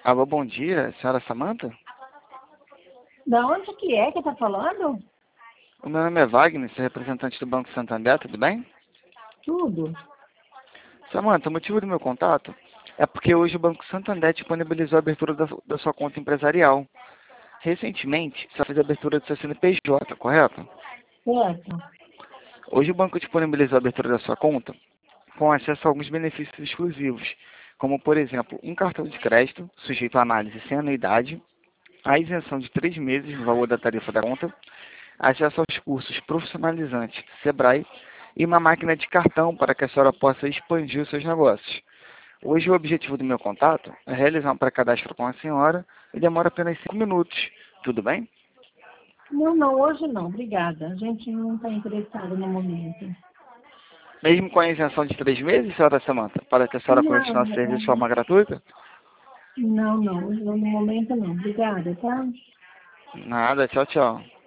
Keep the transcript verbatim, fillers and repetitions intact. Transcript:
Alô, bom dia, senhora Samanta? Da onde que é que tá falando? O meu nome é Wagner, sou representante do Banco Santander, tudo bem? Tudo. Samanta, o motivo do meu contato é porque hoje o Banco Santander disponibilizou a abertura da, da sua conta empresarial. Recentemente, você fez a abertura do seu C N P J, correto? Certo. Hoje o banco disponibilizou a abertura da sua conta com acesso a alguns benefícios exclusivos, como, por exemplo, um cartão de crédito sujeito à análise sem anuidade, a isenção de três meses no valor da tarifa da conta, acesso aos cursos profissionalizantes do Sebrae e uma máquina de cartão para que a senhora possa expandir os seus negócios. Hoje o objetivo do meu contato é realizar um pré-cadastro com a senhora e demora apenas cinco minutos. Tudo bem? Não, não, hoje não, obrigada. A gente não está interessado no momento. Mesmo com a isenção de três meses, senhora Samanta, para que a senhora conheça Não, nosso serviço de não, forma gratuita? não, não, no momento não. Obrigada, tá? Nada, tchau, tchau.